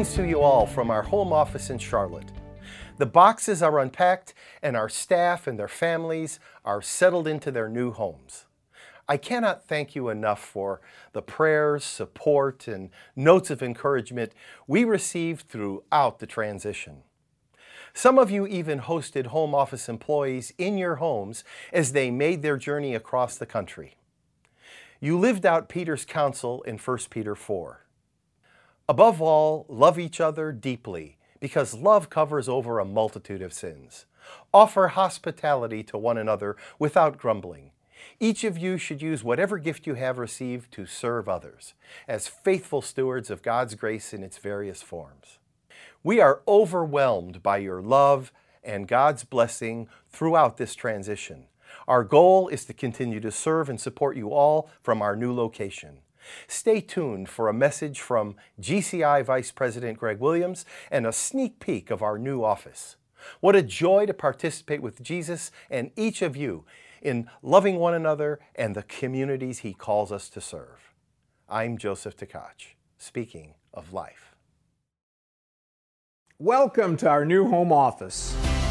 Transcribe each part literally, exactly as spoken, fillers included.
Greetings to you all from our home office in Charlotte. The boxes are unpacked and our staff and their families are settled into their new homes. I cannot thank you enough for the prayers, support, and notes of encouragement we received throughout the transition. Some of you even hosted home office employees in your homes as they made their journey across the country. You lived out Peter's counsel in First Peter four. Above all, love each other deeply, because love covers over a multitude of sins. Offer hospitality to one another without grumbling. Each of you should use whatever gift you have received to serve others, as faithful stewards of God's grace in its various forms. We are overwhelmed by your love and God's blessing throughout this transition. Our goal is to continue to serve and support you all from our new location. Stay tuned for a message from G C I Vice President Greg Williams and a sneak peek of our new office. What a joy to participate with Jesus and each of you in loving one another and the communities He calls us to serve. I'm Joseph Tkach, speaking of life. Welcome to our new home office.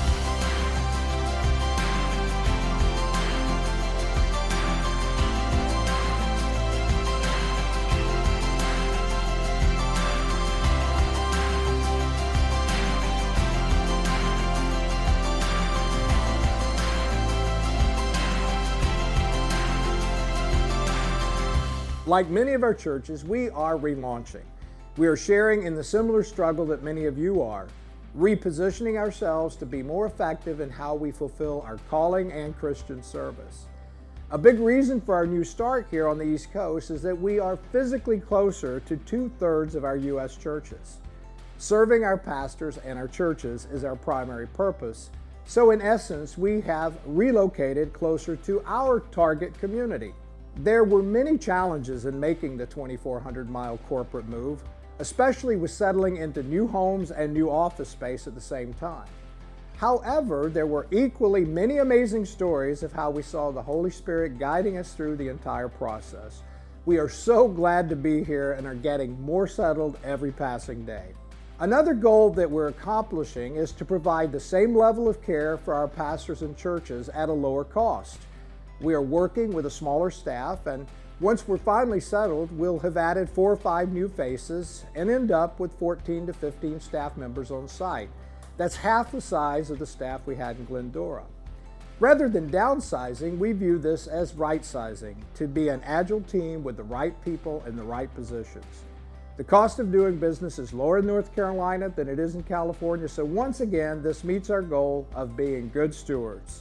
Like many of our churches, we are relaunching. We are sharing in the similar struggle that many of you are, repositioning ourselves to be more effective in how we fulfill our calling and Christian service. A big reason for our new start here on the East Coast is that we are physically closer to two-thirds of our U S churches. Serving our pastors and our churches is our primary purpose, so in essence, we have relocated closer to our target community. There were many challenges in making the twenty-four hundred mile corporate move, especially with settling into new homes and new office space at the same time. However, there were equally many amazing stories of how we saw the Holy Spirit guiding us through the entire process. We are so glad to be here and are getting more settled every passing day. Another goal that we're accomplishing is to provide the same level of care for our pastors and churches at a lower cost. We are working with a smaller staff, and once we're finally settled, we'll have added four or five new faces and end up with fourteen to fifteen staff members on site. That's half the size of the staff we had in Glendora. Rather than downsizing, we view this as right-sizing, to be an agile team with the right people in the right positions. The cost of doing business is lower in North Carolina than it is in California, so once again, this meets our goal of being good stewards.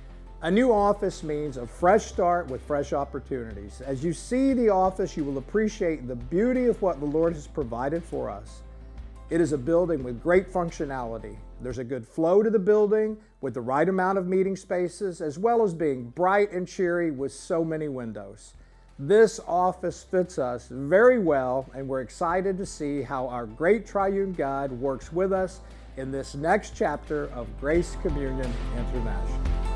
A new office means a fresh start with fresh opportunities. As you see the office, you will appreciate the beauty of what the Lord has provided for us. It is a building with great functionality. There's a good flow to the building with the right amount of meeting spaces, as well as being bright and cheery with so many windows. This office fits us very well, and we're excited to see how our great triune God works with us in this next chapter of Grace Communion International.